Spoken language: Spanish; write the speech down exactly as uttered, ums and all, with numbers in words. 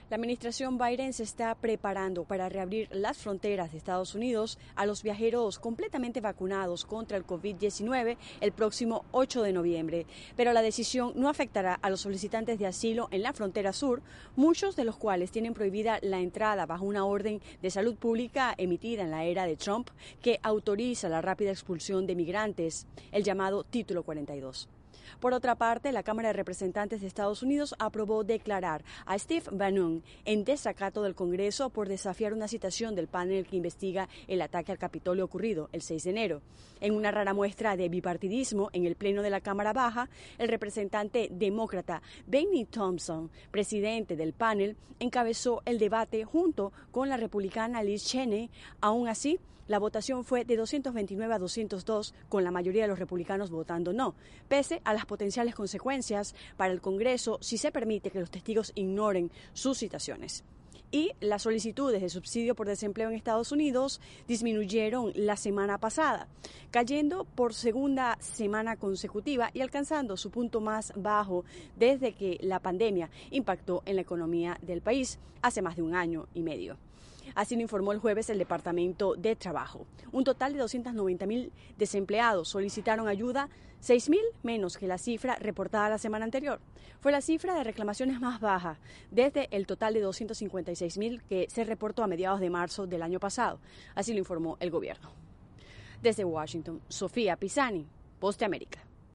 La administración Biden se está preparando para reabrir las fronteras de Estados Unidos a los viajeros completamente vacunados contra el COVID diecinueve el próximo ocho de noviembre. Pero la decisión no afectará a los solicitantes de asilo en la frontera sur, muchos de los cuales tienen prohibida la entrada bajo una orden de salud pública emitida en la era de Trump que autoriza la rápida expulsión de migrantes, el llamado Título cuarenta y dos. Por otra parte, la Cámara de Representantes de Estados Unidos aprobó declarar a Steve Bannon en desacato del Congreso por desafiar una citación del panel que investiga el ataque al Capitolio ocurrido el seis de enero. En una rara muestra de bipartidismo en el Pleno de la Cámara Baja, el representante demócrata Benny Thompson, presidente del panel, encabezó el debate junto con la republicana Liz Cheney. Aún así, la votación fue de doscientos veintinueve a doscientos dos, con la mayoría de los republicanos votando no, pese a las potenciales consecuencias para el Congreso si se permite que los testigos ignoren sus citaciones. Y las solicitudes de subsidio por desempleo en Estados Unidos disminuyeron la semana pasada, cayendo por segunda semana consecutiva y alcanzando su punto más bajo desde que la pandemia impactó en la economía del país hace más de un año y medio. Así lo informó el jueves el Departamento de Trabajo. Un total de doscientos noventa mil desempleados solicitaron ayuda, seis mil menos que la cifra reportada la semana anterior. Fue la cifra de reclamaciones más baja desde el total de doscientos cincuenta y seis mil que se reportó a mediados de marzo del año pasado. Así lo informó el gobierno. Desde Washington, Sofía Pisani, Voz de América.